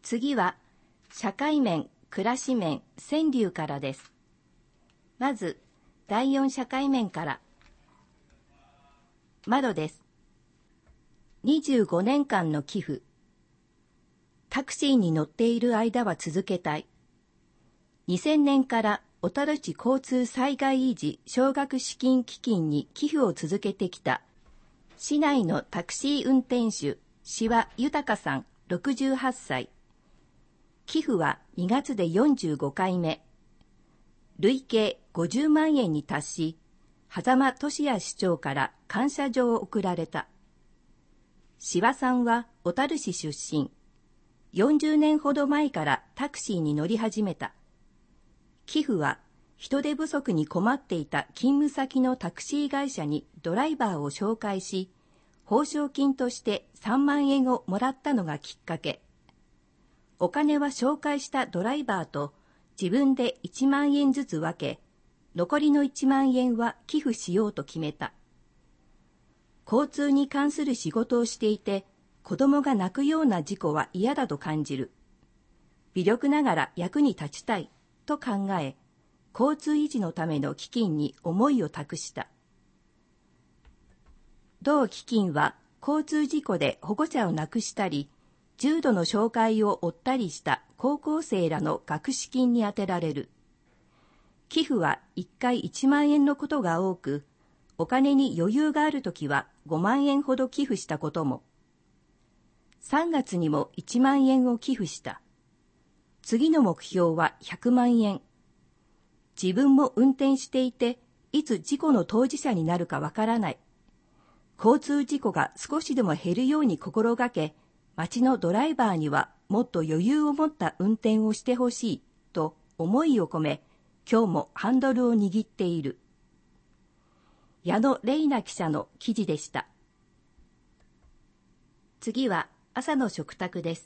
次は、社会面、暮らし面、川柳からです。まず、第4社会面から。窓です。25年間の寄付。タクシーに乗っている間は続けたい。2000年から小樽市交通災害維持奨学資金基金に寄付を続けてきた市内のタクシー運転手、志和豊さん68歳。寄付は2月で45回目。累計50万円に達し、狭間俊也市長から感謝状を贈られた。志和さんは小樽市出身。40年ほど前からタクシーに乗り始めた。寄付は人手不足に困っていた勤務先のタクシー会社にドライバーを紹介し、報奨金として3万円をもらったのがきっかけ。お金は紹介したドライバーと自分で1万円ずつ分け、残りの1万円は寄付しようと決めた。交通に関する仕事をしていて、子供が泣くような事故は嫌だと感じる。微力ながら役に立ちたいと考え、交通維持のための基金に思いを託した。同基金は交通事故で保護者を亡くしたり、重度の障害を負ったりした高校生らの学資金に充てられる。寄付は1回1万円のことが多く、お金に余裕があるときは5万円ほど寄付したことも。3月にも1万円を寄付した。次の目標は100万円。自分も運転していて、いつ事故の当事者になるかわからない。交通事故が少しでも減るように心がけ、街のドライバーにはもっと余裕を持った運転をしてほしいと思いを込め、今日もハンドルを握っている。矢野玲奈記者の記事でした。次は朝の食卓です。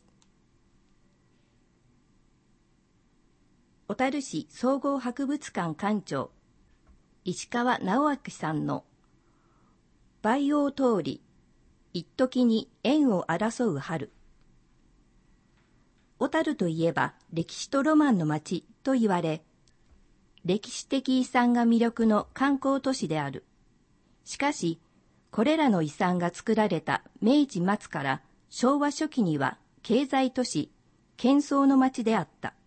小樽市総合博物館館長、石川直明さんの培養通り、一時に縁を争う春。小樽といえば歴史とロマンの街と言われ、歴史的遺産が魅力の観光都市である。しかし、これらの遺産が作られた明治末から昭和初期には経済都市、喧騒の街であった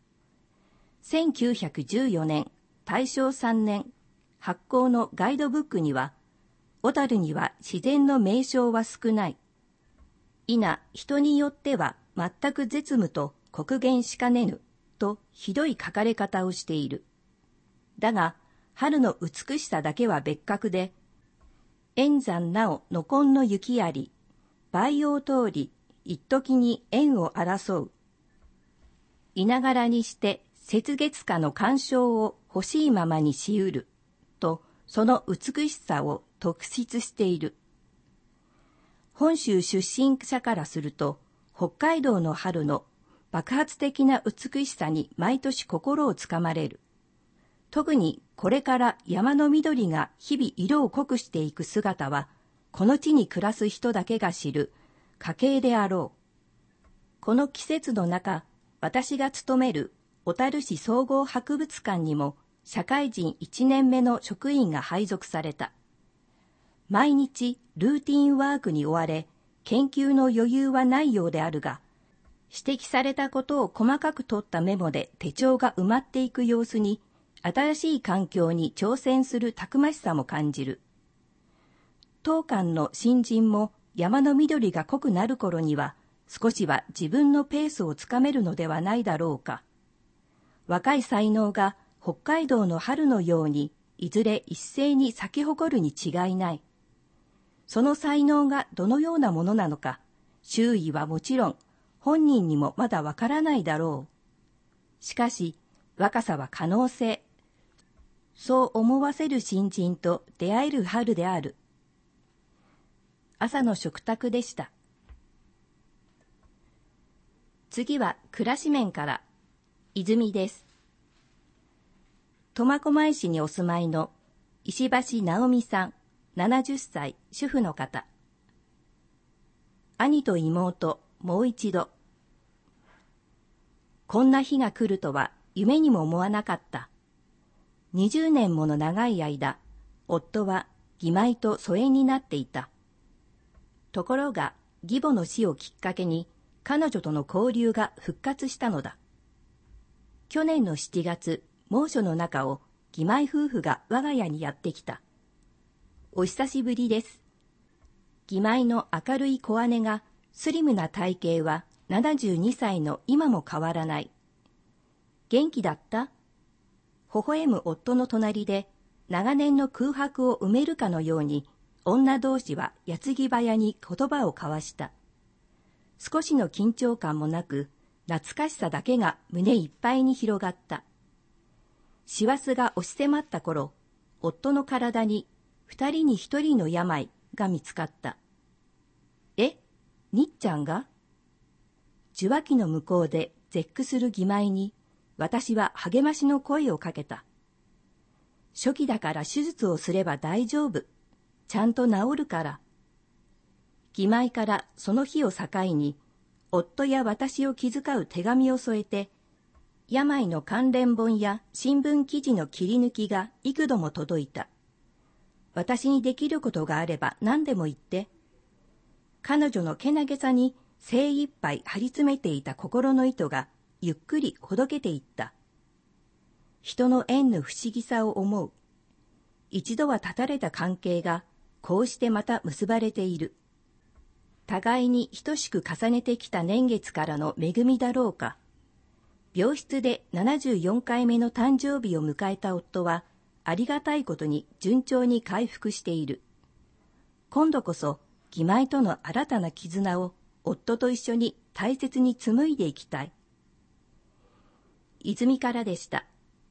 。1914年、大正3年、発行のガイドブックには、小樽には自然の名勝は少ない。否、人によっては全く絶無と刻限しかねぬ、とひどい書かれ方をしている。だが、春の美しさだけは別格で、円山なおのこんの雪あり、培養通り、一時に縁を争う。いながらにして、雪月花の鑑賞を欲しいままにしうる、とその美しさを特筆している。本州出身者からすると、北海道の春の爆発的な美しさに毎年心をつかまれる。特にこれから山の緑が日々色を濃くしていく姿は、この地に暮らす人だけが知る家系であろう。この季節の中、私が勤める小樽市総合博物館にも社会人1年目の職員が配属された。毎日ルーティンワークに追われ、研究の余裕はないようであるが、指摘されたことを細かく取ったメモで手帳が埋まっていく様子に、新しい環境に挑戦するたくましさも感じる。当館の新人も山の緑が濃くなる頃には、少しは自分のペースをつかめるのではないだろうか。若い才能が北海道の春のように、いずれ一斉に咲き誇るに違いない。その才能がどのようなものなのか、周囲はもちろん、本人にもまだわからないだろう。しかし、若さは可能性。そう思わせる新人と出会える春である。朝の食卓でした。次は暮らし面から、泉です。苫小牧市にお住まいの石橋直美さん、70歳、主婦の方。兄と妹、もう一度。 こんな日が来るとは夢にも思わなかった。20年もの長い間、夫は義妹と疎遠になっていた。ところが義母の死をきっかけに彼女との交流が復活したのだ。去年の7月、猛暑の中を義妹夫婦が我が家にやってきた。お久しぶりです。義妹の明るい小姉がスリムな体型は72歳の今も変わらない。元気だった？微笑む夫の隣で長年の空白を埋めるかのように女同士は矢継ぎ早に言葉を交わした。少しの緊張感もなく懐かしさだけが胸いっぱいに広がった。師走が押し迫った頃、夫の体に2人に1人の病が見つかった。え、にっちゃんが？受話器の向こうで絶句する義妹に私は励ましの声をかけた。初期だから手術をすれば大丈夫。ちゃんと治るから。義妹からその日を境に、夫や私を気遣う手紙を添えて、病の関連本や新聞記事の切り抜きが幾度も届いた。私にできることがあれば何でも言って。彼女のけなげさに精一杯張り詰めていた心の糸がゆっくりほどけていった。人の縁の不思議さを思う。一度は断たれた関係がこうしてまた結ばれている。互いに等しく重ねてきた年月からの恵みだろうか。病室で74回目の誕生日を迎えた夫はありがたいことに順調に回復している。今度こそ義妹との新たな絆を夫と一緒に大切に紡いでいきたい。泉からでした。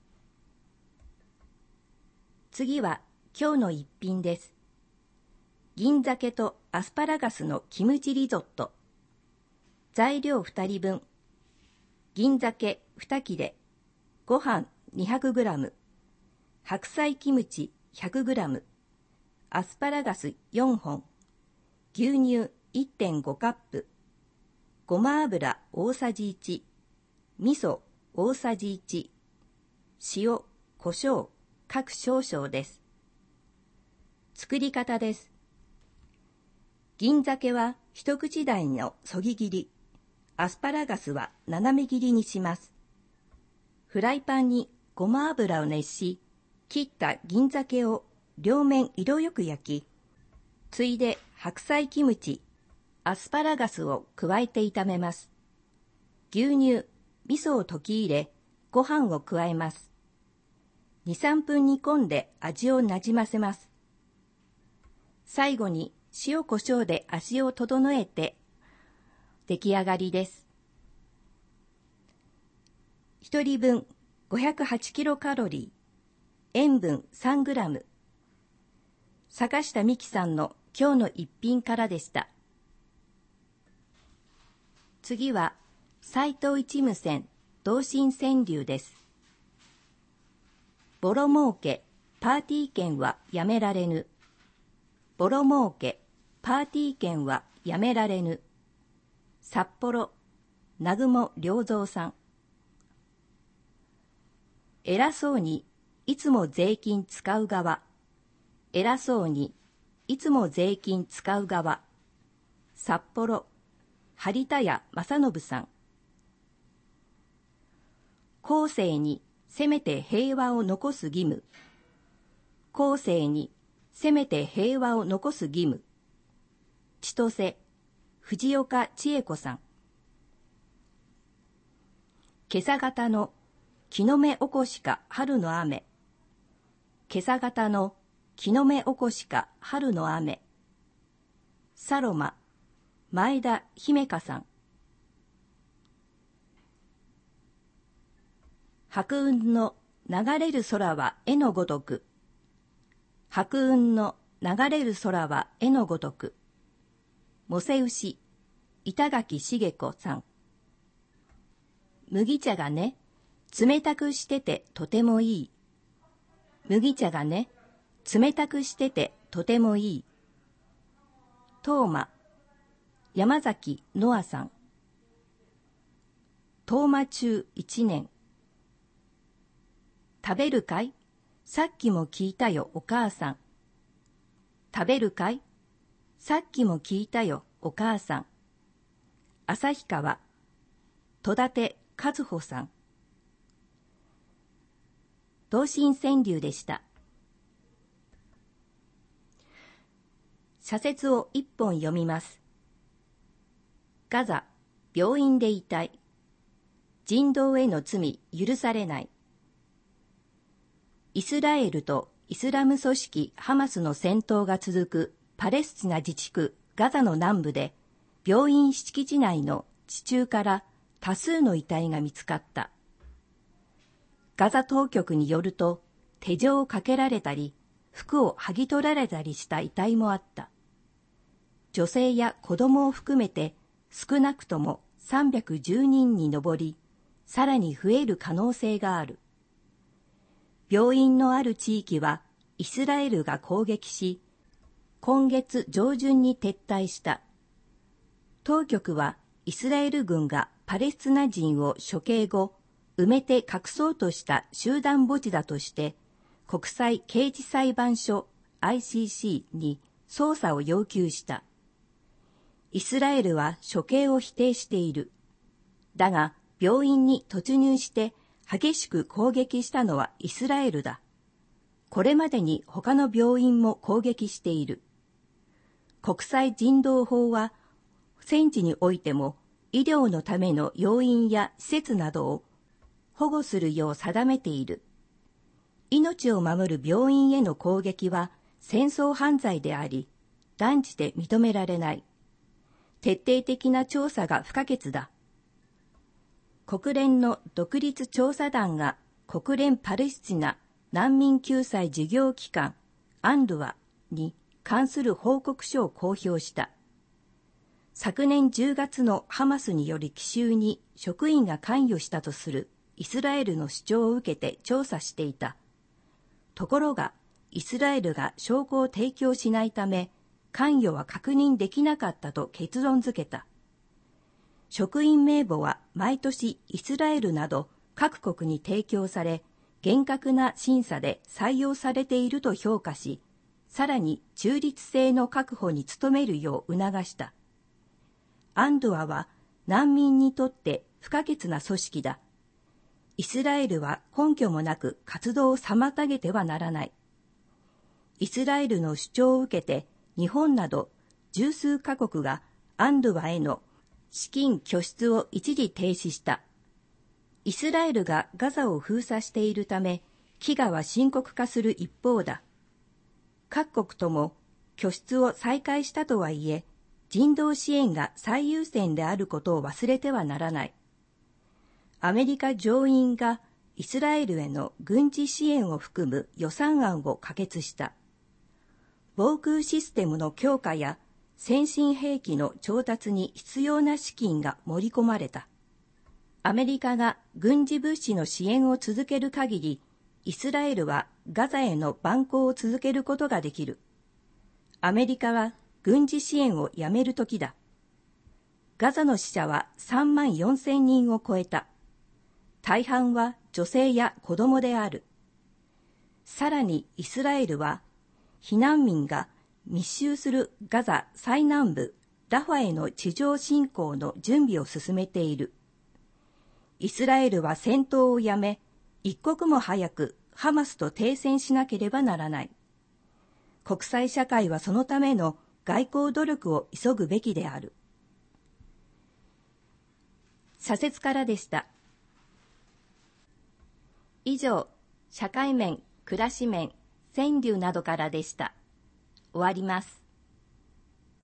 次は今日の一品です。銀鮭とアスパラガスのキムチリゾット。材料2人分。銀鮭2切れ、ご飯 200g、白菜キムチ 100g、アスパラガス4本、牛乳 1.5 カップ、ごま油大さじ1、味噌大さじ1、塩、胡椒各少々です。作り方です。銀鮭は一口大のそぎ切り、アスパラガスは斜め切りにします。フライパンにごま油を熱し、切った銀鮭を両面色よく焼き、ついで白菜キムチ、アスパラガスを加えて炒めます。牛乳、味噌を溶き入れ、ご飯を加えます。2、3分煮込んで味をなじませます。最後に塩コショウで味を整えて出来上がりです。1人分508キロカロリー、塩分3グラム。坂下美希さんの今日の一品からでした。次は斎藤一無線同心川柳です。ボロ儲けパーティー券はやめられぬ。ボロ儲けパーティー券はやめられぬ。札幌南雲良三さん。偉そうにいつも税金使う側。偉そうにいつも税金使う側。札幌張田屋正信さん。後世にせめて平和を残す義務。後世にせめて平和を残す義務。千歳藤岡千恵子さん。今朝方の木の芽おこしか春の雨。今朝方の木の芽おこしか春の雨。サロマ前田姫香さん。白雲の流れる空は絵のごとく。白雲の流れる空は絵のごとく。もせ牛板垣茂子さん。麦茶がね、冷たくしててとてもいい。麦茶がね、冷たくしててとてもいい。トーマ山崎ノアさん。 当麻中1年。食べるかい？さっきも聞いたよ、お母さん。食べるかい？さっきも聞いたよ、お母さん。旭川、戸建和穂さん。同心川柳でした。社説を一本読みます。ガザ、病院で遺体。人道への罪許されない。イスラエルとイスラム組織ハマスの戦闘が続くパレスチナ自治区ガザの南部で、病院敷地内の地中から多数の遺体が見つかった。ガザ当局によると、手錠をかけられたり、服を剥ぎ取られたりした遺体もあった。女性や子供を含めて少なくとも310人に上り、さらに増える可能性がある。病院のある地域はイスラエルが攻撃し、今月上旬に撤退した。当局はイスラエル軍がパレスチナ人を処刑後、埋めて隠そうとした集団墓地だとして、国際刑事裁判所 ICC に捜査を要求した。イスラエルは処刑を否定している。だが、病院に突入して激しく攻撃したのはイスラエルだ。これまでに他の病院も攻撃している。国際人道法は、戦地においても医療のための要員や施設などを保護するよう定めている。命を守る病院への攻撃は戦争犯罪であり、断じて認められない。徹底的な調査が不可欠だ。国連の独立調査団が国連パレスチナ難民救済事業機関UNRWAに関する報告書を公表した。昨年10月のハマスによる奇襲に職員が関与したとするイスラエルの主張を受けて調査していた。ところが、イスラエルが証拠を提供しないため、関与は確認できなかったと結論付けた。職員名簿は毎年イスラエルなど各国に提供され、厳格な審査で採用されていると評価し、さらに中立性の確保に努めるよう促した。UNRWAは難民にとって不可欠な組織だ。イスラエルは根拠もなく活動を妨げてはならない。イスラエルの主張を受けて日本など十数カ国がUNRWAへの資金拠出を一時停止した。イスラエルがガザを封鎖しているため、飢餓は深刻化する一方だ。各国とも拠出を再開したとはいえ、人道支援が最優先であることを忘れてはならない。アメリカ上院がイスラエルへの軍事支援を含む予算案を可決した。防空システムの強化や先進兵器の調達に必要な資金が盛り込まれた。アメリカが軍事物資の支援を続ける限り、イスラエルはガザへの蛮行を続けることができる。アメリカは軍事支援をやめる時だ。ガザの死者は3万4千人を超えた。大半は女性や子供である。さらにイスラエルは、避難民が密集するガザ最南部ラファへの地上侵攻の準備を進めている。イスラエルは戦闘をやめ、一刻も早くハマスと停戦しなければならない。国際社会はそのための外交努力を急ぐべきである。社説からでした。以上、社会面、暮らし面、川柳などからでした。終わります。